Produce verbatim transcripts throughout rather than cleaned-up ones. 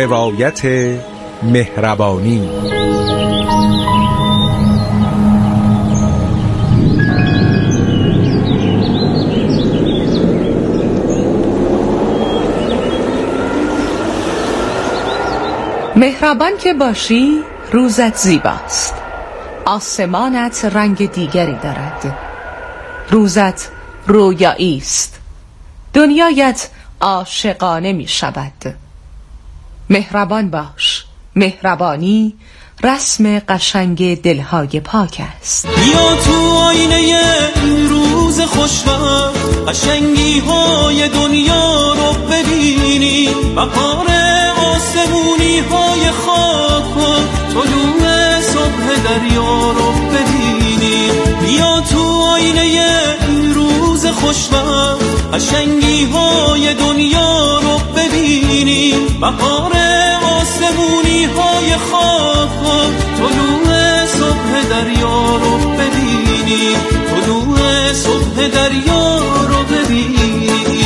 روایت مهربانی. مهربان که باشی روزت زیباست، آسمانت رنگ دیگری دارد، روزت رویایی است، دنیایت عاشقانه می شود. مهربان باش، مهربانی رسم قشنگ دلهای پاک است. بیا تو آینه این روز خوشوقت قشنگی های دنیا رو ببینی، بهار آسمونی های خاک و طلوع صبح دریا رو ببینی. بیا تو آینه این روز خوشوقت قشنگی های دنیا رو ببینی، بهار آسمونی های خاک و طلوع صبح دریا رو ببینی، طلوع صبح دریا رو ببینی.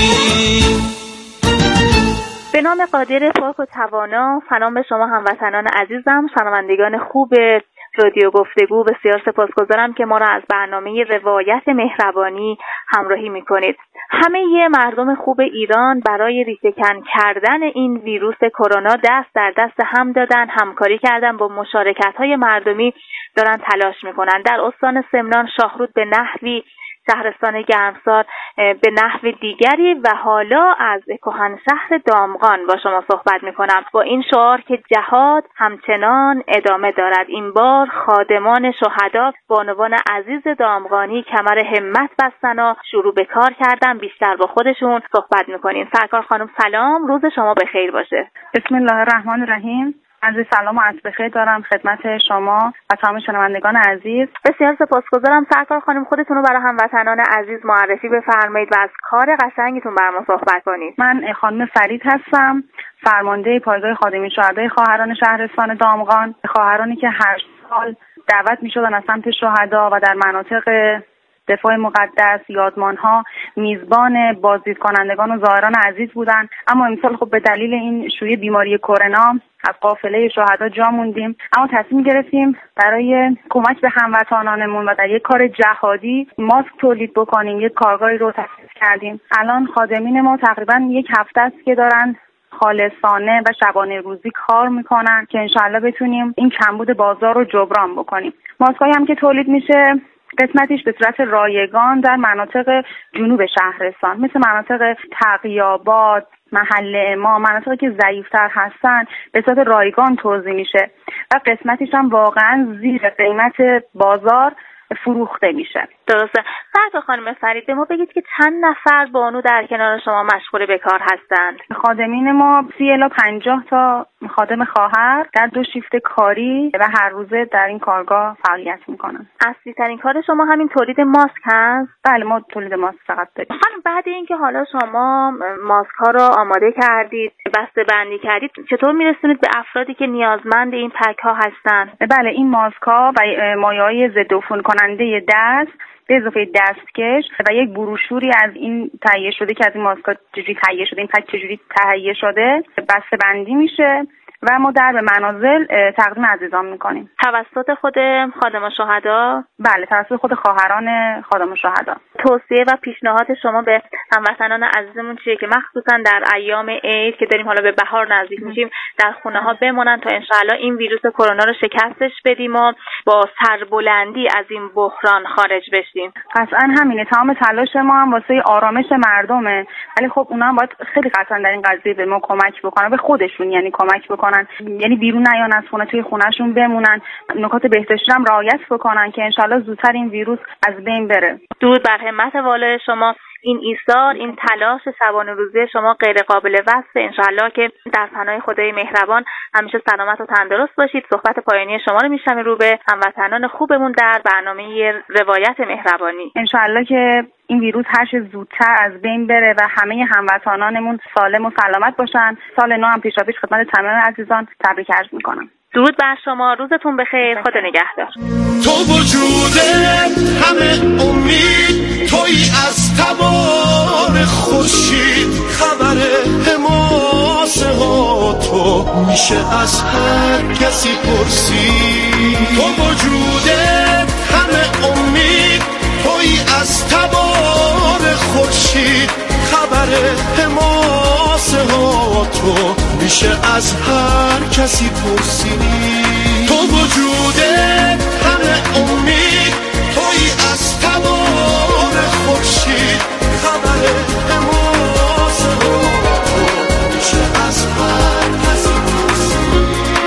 به نام قادر پاک و توانا، سلام به شما هموطنان عزیزم، شنوندگان خوب رادیو گفتگو. بسیار سپاسگزارم که ما را از برنامه روایت مهربانی همراهی میکنید. همه ی مردم خوب ایران برای ریشه‌کن کردن این ویروس کرونا دست در دست هم دادن، همکاری کردن، با مشارکت‌های مردمی دارن تلاش میکنن. در استان سمنان شاهرود به نحوی، شهرستان گرمسار به نحو دیگری و حالا از کهنشهر دامغان با شما صحبت میکنم با این شعار که جهاد همچنان ادامه دارد. این بار خادمان شهدا بانوان عزیز دامغانی کمر همت بستن و شروع به کار کردن. بیشتر با خودشون صحبت میکنین. سرکار خانم سلام، روز شما بخیر باشه. بسم الله الرحمن الرحیم. عرض سلام و عرض بخیر دارم خدمت شما و تمام شنوندگان عزیز. بسیار سپاسگزارم. سرکار خانم خودتون رو برای هموطنان عزیز معرفی بفرمایید و از کار قشنگتون برام صحبت کنید. من خانم فرید هستم، فرمانده پایگاه خادمین شهدای خواهران شهرستان دامغان. خواهرانی که هر سال دعوت می‌شدن از سمت شهدا و در مناطق دفاع مقدس، یادمان‌ها میزبان بازدید کنندگان و زائران عزیز بودند، اما امسال خب به دلیل این شیوع بیماری کرونا از قافله شهدا جا موندیم، اما تصمیم گرفتیم برای کمک به هموطنانمون و در یک کار جهادی ماسک تولید بکنیم. یک کارگاهی رو تأسیس کردیم. الان خادمین ما تقریبا یک هفته است که دارن خالصانه و شبانه روزی کار میکنن که انشالله بتونیم این کمبود بازار رو جبران بکنیم. ماسکایی هم که تولید میشه قسمتیش به صورت رایگان در مناطق جنوب شهرستان مثل مناطق تقی‌آباد، محل امام، مناطقی که ضعیفتر هستن به صورت رایگان توزیع میشه و قسمتیش هم واقعا زیر قیمت بازار فروخته میشه. درسته. سرکار خانم فرید به ما بگید که چند نفر بانو در کنار شما مشغول به کار هستند؟ خادمین ما سی الی پنجاه تا خادم خواهر در دو شیفت کاری و هر روزه در این کارگاه فعالیت میکنن. اصلی ترین کار شما همین تولید ماسک هست؟ بله، ما تولید ماسک فقط داریم. خانم بعد اینکه حالا شما ماسک ها رو آماده کردید، بسته بندی کردید، چطور میرسونید به افرادی که نیازمند این پک ها هستن؟ بله، این ماسک ها و مایع‌های ضد عفونی کننده دست به اضافه دستکش و یک بروشوری از این تهیه شده که از این ماسک‌ها چجوری تهیه شده، این پک چجوری تهیه شده بسته بندی میشه و ما در به منازل تقدیم عزیزان میکنیم. توسط خود خادم شهدا؟ بله، توسط خود خواهران خادم شهدا. توصیه و پیشنهاد شما به هموطنان عزیزمون چیه که مخصوصا در ایام عید که داریم حالا به بهار نزدیک میشیم در خونه ها بمونن تا انشاءالله این ویروس کرونا رو شکستش بدیم و با سربلندی از این بحران خارج بشیم؟ قطعا همینه. تمام تلاش ما هم واسه آرامش مردمه، ولی خب اونا هم باید خیلی قطعا در این قضیه به ما کمک بکنن، به خودشون یعنی کمک بکنن، یعنی بیرون نیان از خونه، توی خونهشون بمونن، نکات بهداشتی هم رعایت بکنن که انشالله زودتر این ویروس از بین بره. درود بر همت والای شما. این ایثار، این تلاش شبانه روزی شما غیر قابل وصفه. انشالله که در پناه خدای مهربان همیشه سلامت و تندرست باشید. صحبت پایانی شما رو میشنویم رو به هموطنان خوبمون در برنامه روایت مهربانی. انشالله که این ویروس هر چه زودتر از بین بره و همه هموطنانمون سالم و سلامت باشن. سال نو هم پیشاپیش خدمت تمام عزیزان تبریک عرض میکنم. درود بر شما، روزتون بخیر، خدا نگهدار. تو وجوده همه امید، توی از تبار خورشید، خبر حماسه ها تو میشه از هر کسی پرسی. تو وجودت همه امید، تویی از تبار خورشید، خبر حماسه ها تو میشه از هر کسی پرسی. تو وجودت همه امید، تویی از تبار خورشید، خبر حماسه ها تو میشه از هر کسی پرسی.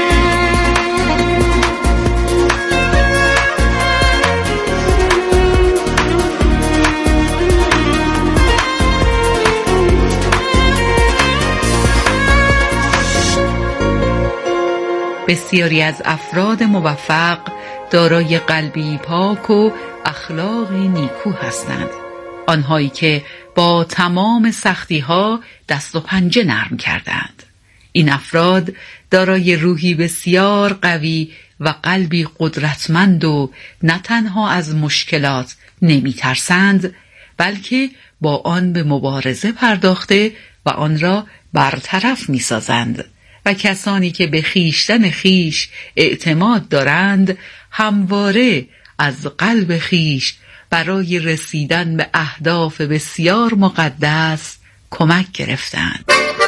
بسیاری از افراد موفق دارای قلبی پاک و اخلاقی نیکو هستند، آنهایی که با تمام سختی‌ها دست و پنجه نرم کردند. این افراد دارای روحی بسیار قوی و قلبی قدرتمند و نه تنها از مشکلات نمی ترسند، بلکه با آن به مبارزه پرداخته و آن را برطرف می سازند. و کسانی که به خیشتن خیش اعتماد دارند همواره از قلب خیش برای رسیدن به اهداف بسیار مقدس کمک گرفتند.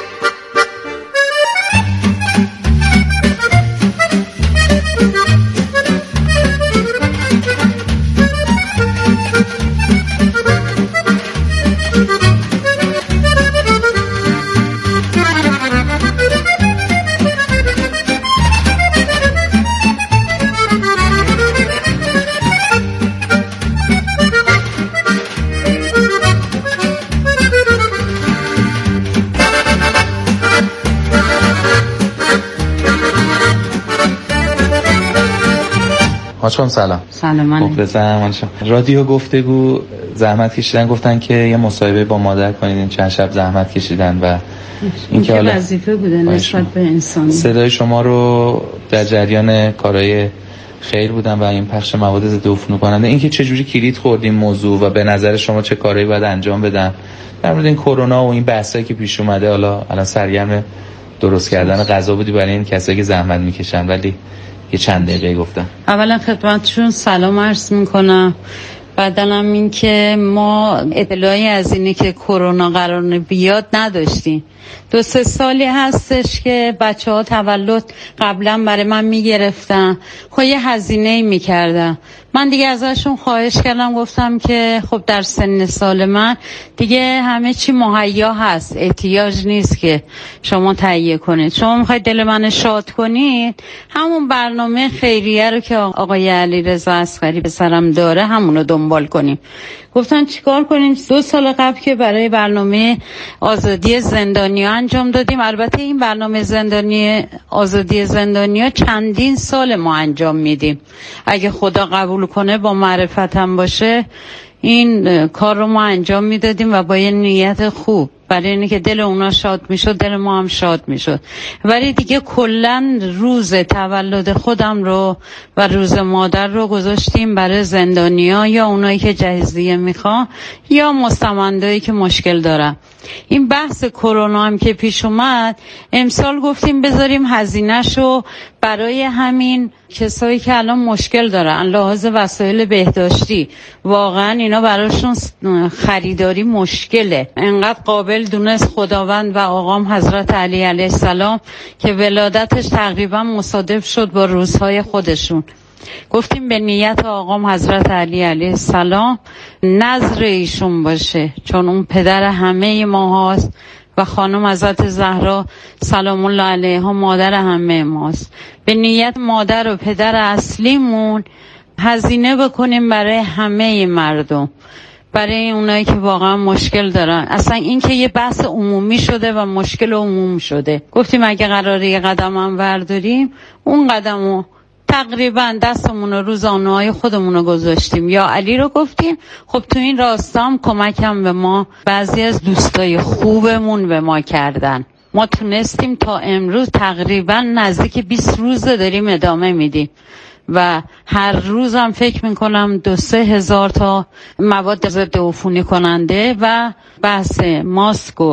حاجم سلام. سلام علیکم. رادیو گفتگو زحمت کشیدن، گفتن که یه مصاحبه با مادر کنید. این چند شب زحمت کشیدن و این که وظیفه بوده نسبت به انسانی. صدای شما رو در جریان کارهای خیر بودن و این پخش مواد ضد عفونی کننده. این که چه جوری کلید خوردیم موضوع و به نظر شما چه کارهایی باید انجام بدن در مورد این کرونا و این بحثایی که پیش اومده؟ حالا الان سرگرم درست کردن غذا بودی برای این کسایی که زحمت میکشن، ولی یه چند دقیقه گفتم. اولا خدمتشون سلام عرض میکنم. بعدنم این که ما اطلاعی از اینه که کرونا قراره بیاد نداشتیم. دو سه سالی هستش که بچه ها تولد قبلا برای من میگرفتن، خب یه هزینه میکردن. من دیگه ازشون خواهش کردم، گفتم که خب در سن سال من دیگه همه چی مهیا هست، احتیاج نیست که شما تهیه کنید. شما میخواید دل من شاد کنید، همون برنامه خیریه رو که آقای علیرضا اصغری پسرم داره همون رو دنبال کنیم. گفتن چیکار کنیم؟ دو سال قبل که برای برنامه آزادی زندانیا انجام دادیم. البته این برنامه زندانی آزادی زندانیا چندین سال ما انجام میدیم. اگه خدا قبول کنه با معرفتم باشه این کار رو ما انجام میدادیم و با یه نیت خوب، برای اینه که دل اونا شاد میشد دل ما هم شاد میشد. ولی دیگه کلن روز تولد خودم رو و روز مادر رو گذاشتیم برای زندانیا یا اونایی که جهیزیه میخوان یا مستمندایی که مشکل دارن. این بحث کرونا هم که پیش اومد، امسال گفتیم بذاریم هزینه‌شو برای همین کسایی که الان مشکل دارن لحاظ وسایل بهداشتی. واقعا اینا براشون خریداری مشکله. انقدر قابل دونست خداوند و آقام حضرت علی علیه السلام که ولادتش تقریبا مصادف شد با روزهای خودشون. گفتیم به نیت آقام حضرت علی علیه السلام نظر ایشون باشه، چون اون پدر همه ما هست و خانم حضرت زهرا سلام الله علیها مادر همه ماست. به نیت مادر و پدر اصلیمون هزینه بکنیم برای همه مردم، برای اونایی که واقعا مشکل دارن. اصلا این که یه بحث عمومی شده و مشکل عموم شده. گفتیم اگه قراره یه قدم هم برداریم، اون قدمو تقریبا دستمون رو روزانه‌های خودمون رو گذاشتیم یا علی رو گفتیم. خب تو این راستا هم کمکم به ما بعضی از دوستای خوبمون به ما کردن. ما تونستیم تا امروز تقریبا نزدیک بیست روز داریم ادامه میدیم و هر روزم فکر میکنم دو سه هزار تا مواد ضد عفونی کننده و بحث ماسک و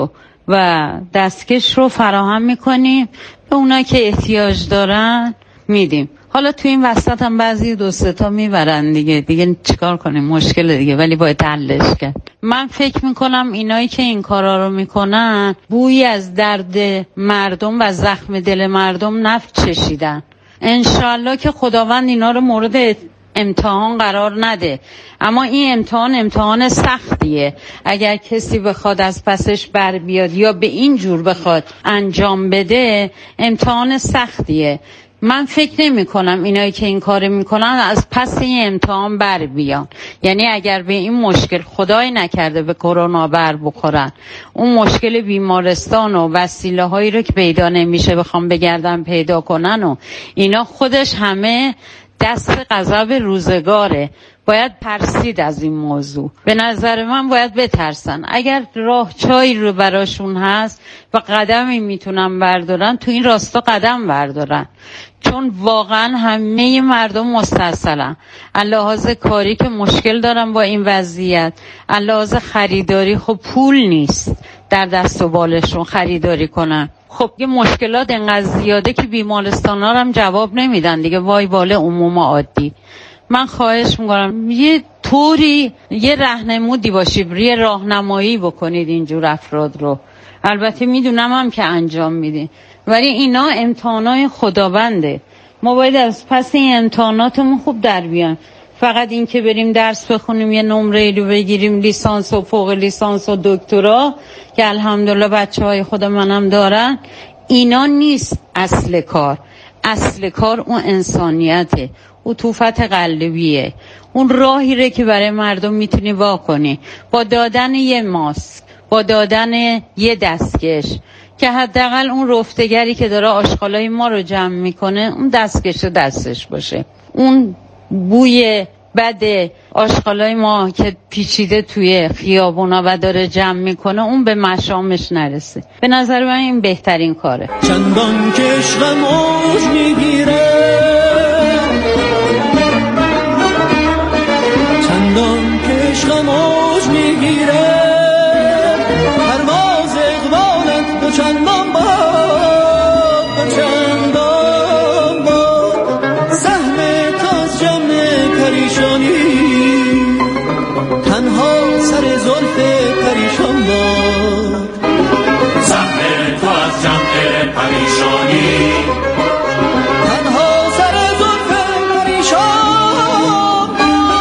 و دستکش رو فراهم میکنیم، به اونایی که احتیاج دارن میدیم. حالا تو این وسط هم بعضی دو سه تا میبرن دیگه دیگه چیکار کنیم، مشکل دیگه، ولی باید حلش کرد. من فکر میکنم اینایی که این کارا رو میکنن بویی از درد مردم و زخم دل مردم نفت چشیدن. انشالله که خداوند اینا رو مورد امتحان قرار نده، اما این امتحان امتحان سختیه. اگر کسی بخواد از پسش بر بیاد یا به این جور بخواد انجام بده، امتحان سختیه. من فکر نمی کنم اینایی که این کار میکنن از پس این امتحان بر بیان. یعنی اگر به این مشکل خدای نکرده به کرونا بر بخورن، اون مشکل بیمارستان و وسیله هایی رو که پیدا نمیشه بخوام بگردن پیدا کنن و اینا، خودش همه دست غضب روزگاره. باید ترسید از این موضوع. به نظر من باید بترسن. اگر راه چایی رو براشون هست و قدمی میتونن بردارن، تو این راستا قدم بردارن، چون واقعا همه مردم مستحصلن. لحاظ کاری که مشکل دارن با این وضعیت، لحاظ خریداری خب پول نیست در دست و بالشون خریداری کنن. خب یه مشکلات انقدر زیاده که بیمارستان ها هم جواب نمیدن دیگه، وای باله عموم عادی. من خواهش میکنم یه طوری یه راهنمودی باشید، یه راهنمایی بکنید اینجور افراد رو. البته میدونم هم که انجام میدین، ولی اینا امتحانای خداونده. ما باید از پس این امتحاناتمون خوب در بیان. فقط این که بریم درس بخونیم، یه نمره رو بگیریم، لیسانس و فوق لیسانس و دکترا که الحمدلله بچه های خود منم دارن، اینا نیست اصل کار. اصل کار اون انسانیته، عطوفت قلبیه، اون راهیره که برای مردم میتونی واکنی با دادن یه ماسک، با دادن یه دستکش، که حداقل اون رفتگری که داره آشغالای ما رو جمع میکنه اون دستکش دستش باشه. اون بوی بد آشغالای ما که پیچیده توی خیابونا و داره جمع میکنه اون به مشامش نرسه. به نظر من این بهترین کاره. چندان که عشقم اوج میگیره، چندان که عشقم اوج میگیره، پرواز اقبالت دو چندان باد، دو چندان باد، سهم تاز جمع پریشانی، تنها سر زلف پریشان باد، سهم تو از جمع پریشانی، تنها سر زلف پریشان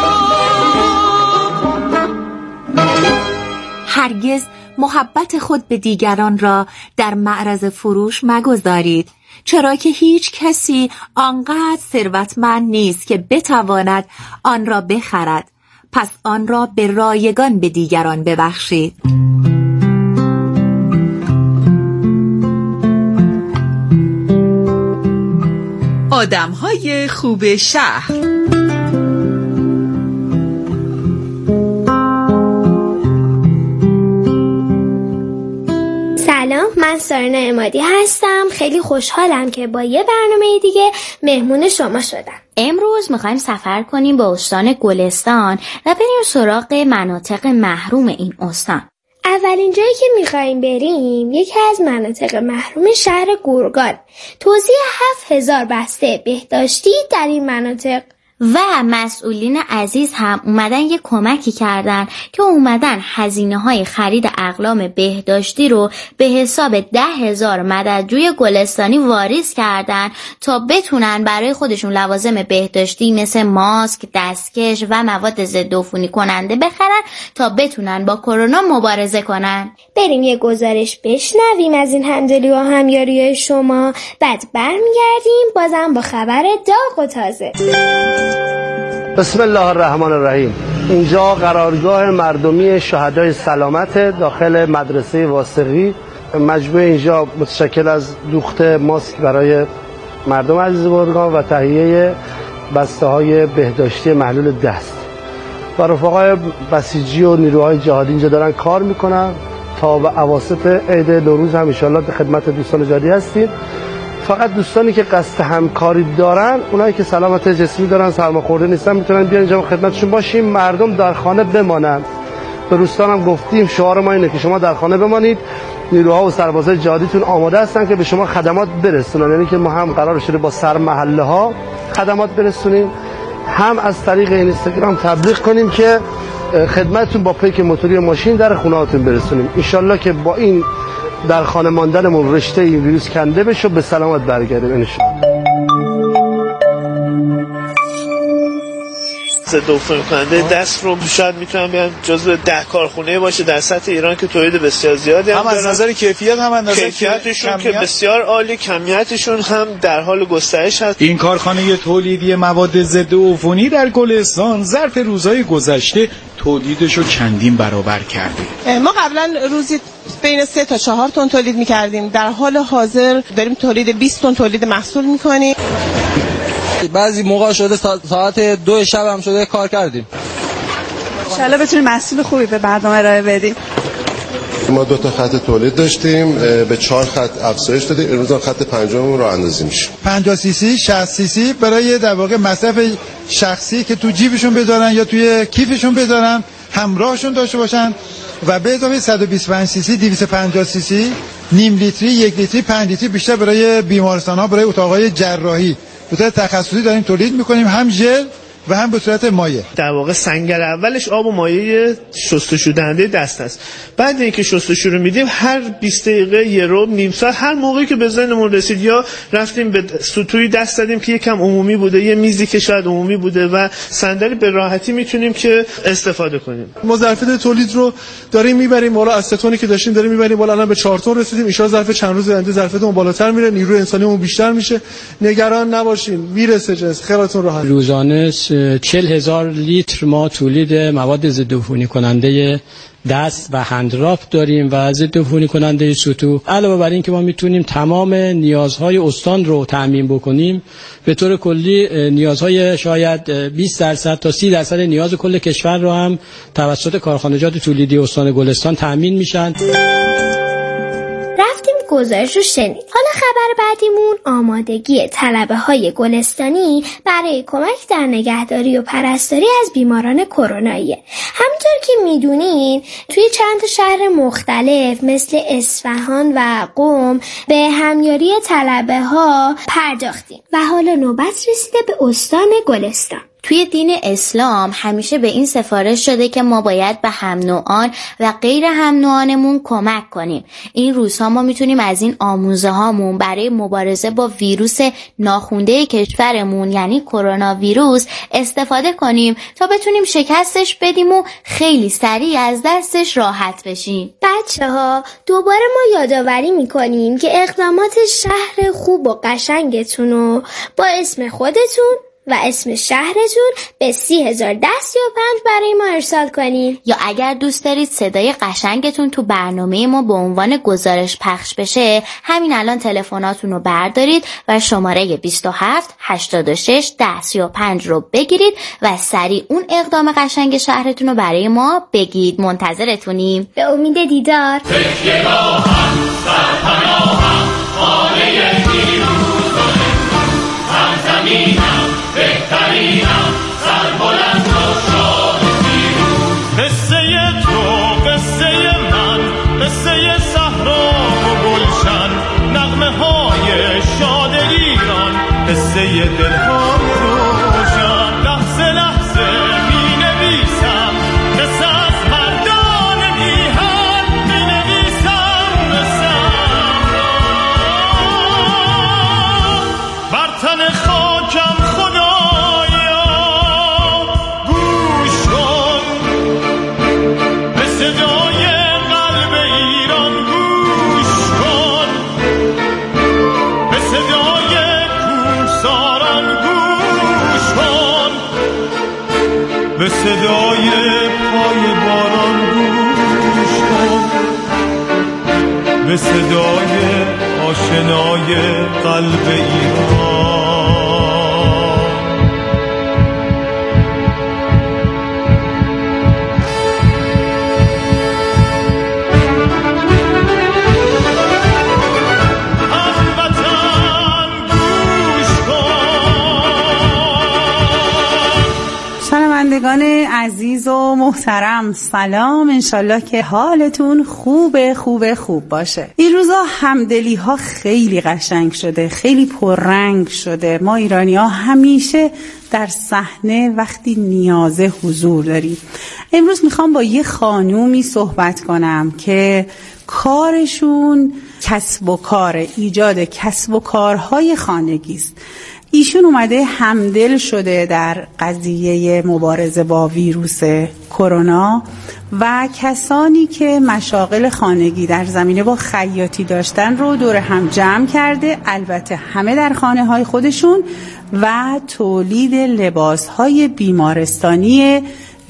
باد. هرگز محبت خود به دیگران را در معرض فروش مگذارید، چرا که هیچ کسی آنقدر ثروتمند نیست که بتواند آن را بخرد. پس آن را به رایگان به دیگران ببخشید. آدم‌های خوب شهر. سلام، من سارنا عمادی هستم. خیلی خوشحالم که با یه برنامه دیگه مهمون شما شدم. امروز میخوایم سفر کنیم به استان گلستان و بریم سراغ مناطق محروم این استان. اولین جایی که میخوایم بریم یکی از مناطق محروم شهر گرگان. توزیع هفت هزار بسته بهداشتی در این مناطق و مسئولین عزیز هم اومدن یه کمکی کردن که اومدن هزینه های خرید اقلام بهداشتی رو به حساب ده هزار مددجوی گلستانی واریز کردن تا بتونن برای خودشون لوازم بهداشتی مثل ماسک، دستکش و مواد ضد عفونی کننده بخرن تا بتونن با کرونا مبارزه کنن. بریم یه گزارش بشنویم از این همدلی و همیاری شما، بعد برمیگردیم بازم با خبر داغ و تازه. بسم الله الرحمن الرحیم. اینجا قرارگاه مردمی شهدای سلامت داخل مدرسه واسقی. مجموعه اینجا متشکل از دوخت ماسک برای مردم عزیز گرگان و تهیه بسته های بهداشتی محلول دست. و رفقای بسیجی و نیروهای جهادی اینجا دارن کار میکنن تا به اواسط عید نوروز هم ان شاءالله خدمت دوستان جهادی هستیم. فقط دوستانی که قصد همکاری دارن، اونایی که سلامت جسمی دارن، سرماخورده نیستن، میتونن بیان اینجا خدمتشون باشیم. مردم در خانه بمانن به روستان هم گفتیم شعار ما اینه که شما در خانه بمانید، نیروها و سربازای جهادیتون آماده هستن که به شما خدمات برسونن. یعنی که ما هم قرار شده با سرمحله ها خدمات برسونیم، هم از طریق اینستاگرام تبلیغ کنیم که خدمتتون با پیک موتوری و ماشین در خونه‌هاتون برسونیم. ان شاءالله که با این در خانه ماندنمون رشته این ویروس کنده بشه و به سلامت برگردیم ان شاءالله. ضد عفونی کننده دست رو شاید میتونم بیان جزو ده کارخونه باشه در سطح ایران که تولید بسیار زیادی هم, هم از نظر کیفیت هم از نظر کیفیتشون که بسیار عالی، کمیتشون هم در حال گسترش هست. این کارخانه تولیدی مواد ضد عفونی در گلستان ظرف روزهای گذشته تولیدش رو چندین برابر کرده. ما قبلا روزی بین سه تا چهار تن تولید میکردیم، در حال حاضر داریم تولید بیست تن تولید محصول میکنیم. بعضی موقع شده ساعت دو شب هم شده کار کردیم. انشالله بتونیم محصول خوبی به مردم ارائه بدیم. ما دو تا خط تولید داشتیم، به چهار خط افزایش دادیم، امروز خط پنجم راه اندازی میشه. پنجاه سی سی شصت سی سی برای در واقع مصرف شخصی که تو جیبشون بذارن یا توی کیفشون بذارن، همراهشون داشته باشن، و به اضافه صد و بیست و پنج سی سی دویست و پنجاه سی سی نیم لیتری، یک لیتری، پنج لیتری بیشتر برای بیمارستان‌ها، برای اتاق‌های جراحی به صورت تخصصی داریم تولید می‌کنیم، هم ژل و هم به صورت مایع. در واقع سنگر اولش آب و مایع شستشو دهنده دست است. بعد اینکه شستشو رو میدیم هر بیست دقیقه یه ربع نیم ساعت هر موقعی که به ذهنمون رسید یا رفتیم به سطوحی دست دادیم که یکم عمومی بوده، یه میزی که شاید عمومی بوده و صندلی به راحتی میتونیم که استفاده کنیم. ما ظرفیت تولید رو داریم میبریم بالا، از سه تنی که داشتیم داریم میبریم بالا، الان به چهار تن رسیدیم. ان شاءالله ظرف چند روز آینده ظرفیتمون بالاتر میره، نیروی انسانیمون بیشتر میشه. نگران نباشین، میرسه جنس، خیالتون راحت. روزانه چهل هزار لیتر ما تولید مواد ضد عفونی کننده دست و هندراپ داریم و ضد عفونی کننده سطوح. علاوه بر این که ما میتونیم تمام نیازهای استان رو تامین بکنیم، به طور کلی نیازهای شاید بیست درصد تا سی درصد نیاز کل کشور رو هم توسط کارخانجات تولیدی استان گلستان تامین میشن. رفتیم گزارش رو شنید. حالا خبر بعدیمون آمادگی طلبه های گلستانی برای کمک در نگهداری و پرستاری از بیماران کروناییه. همونطور که میدونین توی چند شهر مختلف مثل اصفهان و قم به همیاری طلبه ها پرداختیم و حالا نوبت رسیده به استان گلستان. توی دین اسلام همیشه به این سفارش شده که ما باید به هم نوعان و غیر هم نوعانمون کمک کنیم. این روزها ما میتونیم از این آموزه هامون برای مبارزه با ویروس ناخونده کشورمون یعنی کرونا ویروس استفاده کنیم تا بتونیم شکستش بدیم و خیلی سریع از دستش راحت بشیم. بچه ها دوباره ما یادآوری میکنیم که اقدامات شهر خوب و قشنگتون رو با اسم خودتون و اسم شهرتون به سی هزار ده سی و پنج برای ما ارسال کنین. یا اگر دوست دارید صدای قشنگتون تو برنامه ما به عنوان گزارش پخش بشه، همین الان تلفناتون رو بردارید و شماره بیست و هفت هشتاد و شش ده سی و پنج رو بگیرید و سریع اون اقدام قشنگ شهرتون رو برای ما بگید. منتظرتونیم. به امید دیدار. بهترینم سر بلند و شاد پیروز. قصه تو قصه من قصه صحرا و گلشن، نغمه های شاد ایران قصه دلهای روشن. لحظه لحظه می نویسم قصه از مردان میهن، می نویسم قصه بر تن خاکم خدایا گوش کن، به صدای قلب ایران گوش کن، به صدای کوهساران گوش کن، به صدای پای باران گوش کن، به صدای آشنای قلب ایران. شنوندگان عزیز و محترم، سلام. انشالله که حالتون خوب خوب خوب باشه. این روزا همدلی ها خیلی قشنگ شده، خیلی پررنگ شده. ما ایرانی ها همیشه در صحنه وقتی نیازه حضور داریم. امروز میخوام با یه خانومی صحبت کنم که کارشون کسب و کار، ایجاد کسب و کارهای خانگی است. ایشون اومده همدل شده در قضیه مبارزه با ویروس کرونا و کسانی که مشاغل خانگی در زمینه با خیاطی داشتن رو دور هم جمع کرده، البته همه در خانه های خودشون، و تولید لباس های بیمارستانی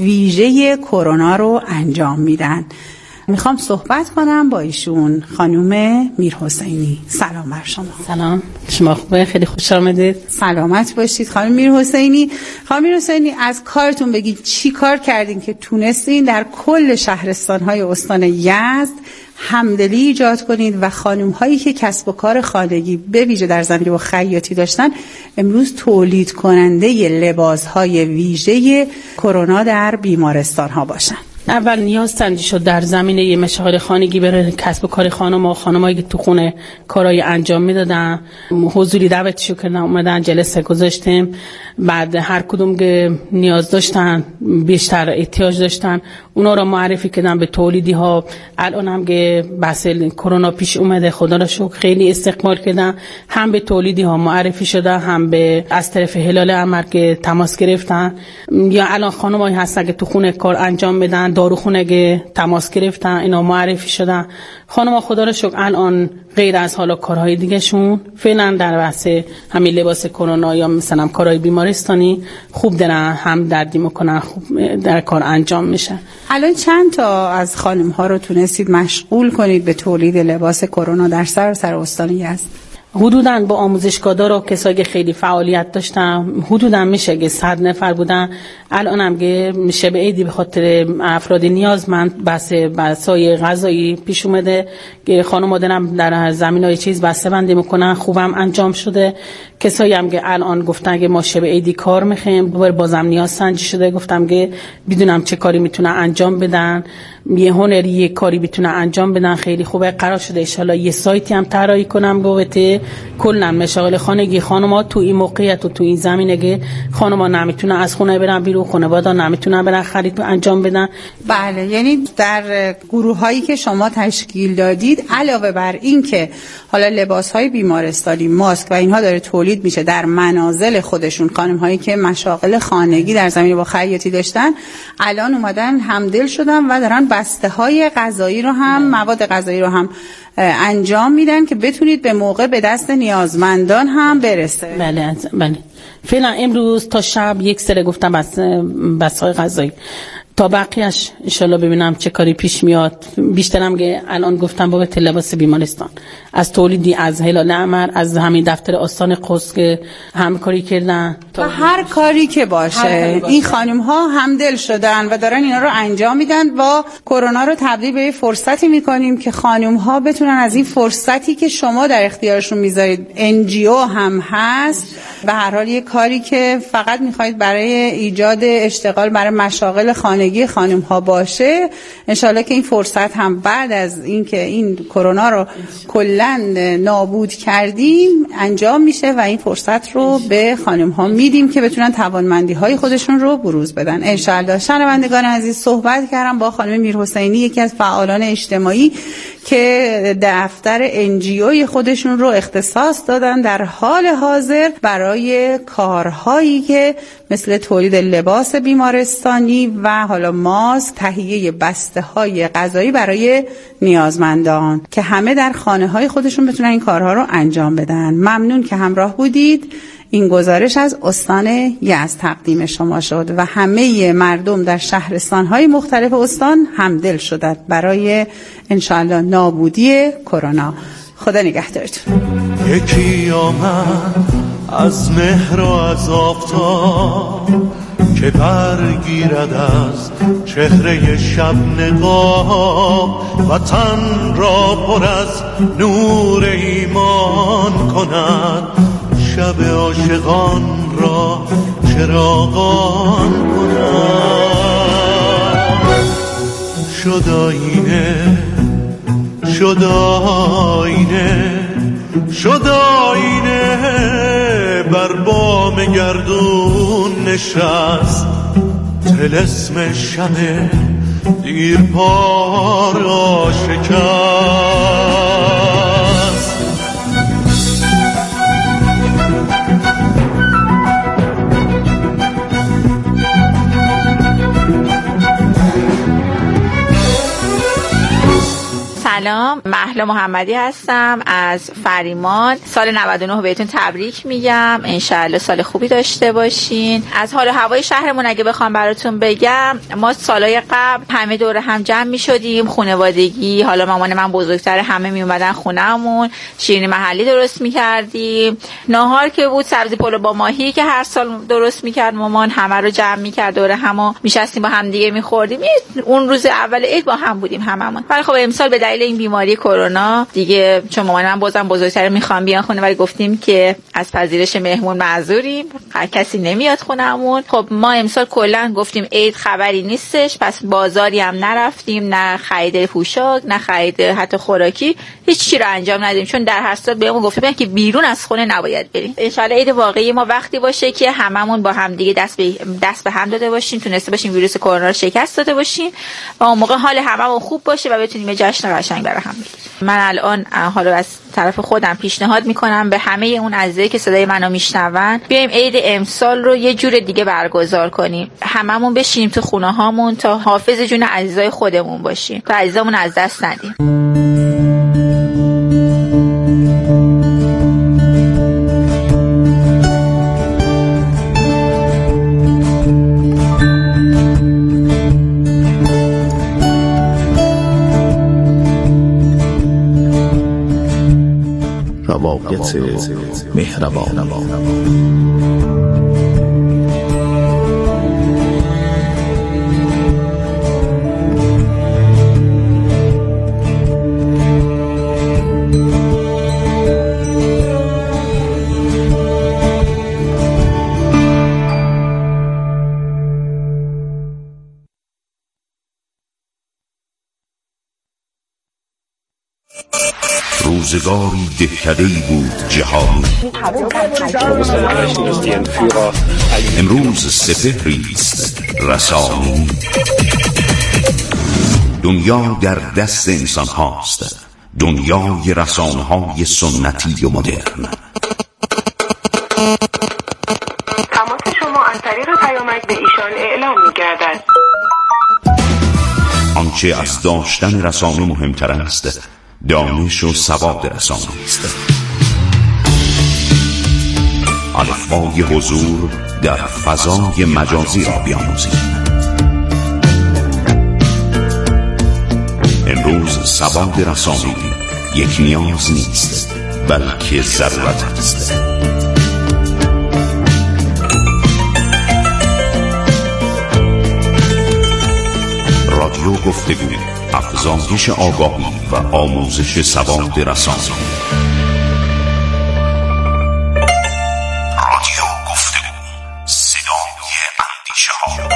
ویژه کرونا رو انجام میدن. میخوام صحبت کنم با ایشون، خانم میرحسینی. سلام بر شما. سلام، شما خوبه؟ خیلی خوش آمدید. سلامت باشید خانم میرحسینی. خانم میرحسینی، از کارتون بگید چی کار کردین که تونستین در کل شهرستان‌های استان یزد همدلی ایجاد کنید و خانم هایی که کسب و کار خانگی به ویژه در زمینه با خیاطی داشتن امروز تولید کننده لباس های ویژه کرونا در بیمارستان ها باشن. اول نیاز سنجی شد در زمینه مشاغل خانگی برای کسب و کار خانم و خانمایی که تو خونه کارهای انجام میدادن. حضوری دعوتشو کردن، اومدن جلسه گذاشتیم. بعد هر کدوم که نیاز داشتن، بیشتر احتیاج داشتن، اونا رو معرفی کردن به تولیدی ها. الان هم که بحث کرونا پیش اومده، خدا را شکر خیلی استقبال کردن، هم به تولیدی ها معرفی شده، هم به از طرف هلال احمر که تماس گرفتن. یا الان خانمایی هستن که تو خونه کار انجام میدن، داروخونه که تماس گرفتن، اینا معرفی شدن. خانم‌ها خدا رو شکر الان غیر از حالا کارهای دیگه شون فعلا در بحث همین لباس کرونا یا مثلا کارهای بیمارستانی خوب دارن، هم دردی میکنن، خوب در کار انجام میشه. الان چند تا از خانم‌ها رو تونستید مشغول کنید به تولید لباس کرونا در سراسر استان یزد؟ حدوداً با آموزشگاه‌دار و کسایی که خیلی فعالیت داشتن حدوداً میشه که صد نفر بودن. الان هم که شب عیدی به خاطر افراد نیازمند بحث بحث‌های غذایی پیش اومده که خانم‌ها دارن در زمینه‌های چیز بسته بندی میکنن، خوبم انجام شده. کسایی هم که الان گفتن که ما شب عیدی کار می‌خوایم، دوباره بازم نیاز سنجی شده، گفتم که بدونم چه کاری میتونن انجام بدن، یه هنری یه کاری میتونن انجام بدن. خیلی خوبه. قرار شده ان شاءالله یه سایتی هم طراحی کنم بابت کلا مشاغل خانگی خانم‌ها تو این موقعیت و تو این زمینه که خانم‌ها نمیتونن از خونه برن بیرون، خانواده نمیتونن برن خرید انجام بدن. بله، یعنی در گروه‌هایی که شما تشکیل دادید علاوه بر این که حالا لباس‌های بیمارستانی، ماسک و اینها داره تولید میشه در منازل خودشون، خانم‌هایی که مشاغل خانگی در زمینه با خیاطی داشتن الان اومدن همدل شدن و دارن بسته‌های غذایی رو هم مواد غذایی رو هم انجام میدن که بتونید به موقع به دست نیازمندان هم برسه. بله بله. فعلا امروز تا شب یک سره گفتم بس بس‌های غذایی، تا بقیه‌اش ان شاءالله ببینم چه کاری پیش میاد. بیشترم که الان گفتم بابت لباس بیمارستان از تولیدی از هلال احمر، از همین دفتر آستان قدس که همکاری کردن و هر کاری که باشه, کاری باشه. این خانم ها همدل شدن و دارن اینا رو انجام میدن و کرونا رو تبدیل به فرصتی میکنیم که خانم ها بتونن از این فرصتی که شما در اختیارشون میذارید، ان جی او هم هست، به هر حال یه کاری که فقط میخواید برای ایجاد اشتغال برای مشاغل خانگی خانم ها باشه، انشالله که این فرصت هم بعد از اینکه این کرونا رو کلاً نابود کردیم انجام میشه و این فرصت رو به خانم ها میدیم که بتونن توانمندی های خودشون رو بروز بدن انشالله. شنوندگان عزیز، صحبت کردم با خانم میرحسینی، یکی از فعالان اجتماعی که دفتر ان جی او خودشون رو اختصاص دادن در حال حاضر برای کارهایی که مثل تولید لباس بیمارستانی و حالا ماسک، تهیه بسته های غذایی برای نیازمندان که همه در خانه های خودشون بتونن این کارها رو انجام بدن. ممنون که همراه بودید. این گزارش از استان یزد تقدیم شما شد و همه مردم در شهرستان‌های مختلف استان همدل شدند برای انشاءالله نابودی کرونا. خدا نگهدارتون. یکی آمد از مهر و از آفتاب که برگیرد از چهره شب نقاب، وطن را پر از نور ایمان کند، شب عاشقان را چراغان کنم. شد آینه شد آینه شد آینه بر بام گردون نشست. طلسم شب دیر پا را شکست. سلام، مهلا محمدی هستم از فریمان. سال نود و نه بهتون تبریک میگم. انشالله سال خوبی داشته باشین. از حال و هوای شهرمون اگه بخوام براتون بگم، ما سالهای قبل همه دور هم جمع میشدیم، خانوادگی. حالا مامان من بزرگتر، همه میومدن خونهمون، شیرینی محلی درست میکردیم. ناهار که بود سبزی پلو با ماهی که هر سال درست میکرد مامان، همه رو جمع میکرد دور هم، میشستیم با هم دیگه میخوردیم. اون روز اول عید با هم بودیم هممون. ولی خب امسال به دلیل این بیماری کرونا دیگه، چون مامان من بازم بزرگتر میخوام بیان خونه، ولی گفتیم که از پذیرش مهمون معذوریم، هر کسی نمیاد خونمون. خب ما امسال کلا گفتیم عید خبری نیستش، پس بازاری هم نرفتیم، نه خرید پوشاک، نه خرید حتی خوراکی، هیچ چی رو انجام ندادیم، چون در هر صورت بهمون گفتن که بیرون از خونه نباید بریم. ان شاء الله عید واقعی ما وقتی باشه که هممون با هم دیگه دست به دست به هم داده باشیم، تونسته باشیم ویروس کرونا رو شکست داده باشیم و اون موقع حال هممون خوب باشه و بتونیم جشن قشنگ برای هم بگیریم. من الان حالا از طرف خودم پیشنهاد میکنم به همه اون عزیزایی که صدای منو میشنون، بیایم عید امسال رو یه جور دیگه برگزار کنیم. هممون بشینیم تو خونه هامون تا حافظ جون عزیزای خودمون باشیم، تا عزیزامون از دست ندیم. روایت مهربان. روزگاری دهکده‌ای بود جهانی، امروز سپهری است رسانی. دنیا در دست انسان هاست، دنیای رسانه های سنتی و مدرن. تماس شما از طریق پیامک به ایشان اعلام می‌گردد. آنچه از داشتن رسانه مهمتر است، دانش و سواد رسانه است. الفبای حضور در فضای مجازی را بیاموزیم. امروز سواد رسانه‌ای یک نیاز نیست، بلکه ضرورت است. رادیو گفتگو، افزایش آگاهی و آموزش سواد رسانه‌ای. رادیو گفتگو، صدای اندیشه ها.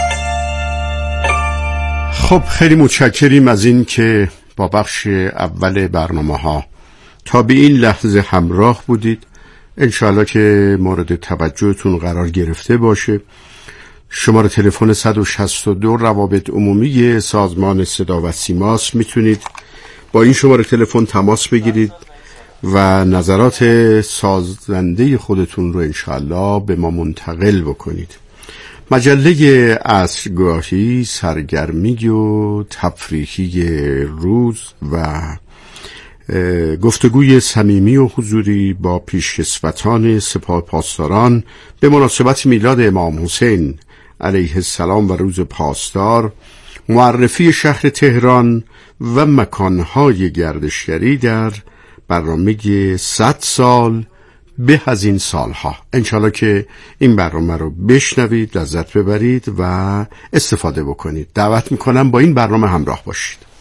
خب خیلی متشکریم از این که با بخش اول برنامه ها تا به این لحظه همراه بودید. انشاءالله که مورد توجهتون قرار گرفته باشه. شماره تلفن صد و شصت و دو روابط عمومی سازمان صدا و سیماست. میتونید با این شماره تلفن تماس بگیرید و نظرات سازنده خودتون رو انشاءالله به ما منتقل بکنید. مجله عصرگاهی سرگرمی و تفریحی روز و گفتگوی صمیمی و حضوری با پیشکسوتان سپاه پاسداران به مناسبت میلاد امام حسین علیه السلام و روز پاسدار، معرفی شهر تهران و مکانهای گردشگری در برنامه صد سال به از این سالها. انشالله که این برنامه رو بشنوید، لذت ببرید و استفاده بکنید. دعوت میکنم با این برنامه همراه باشید.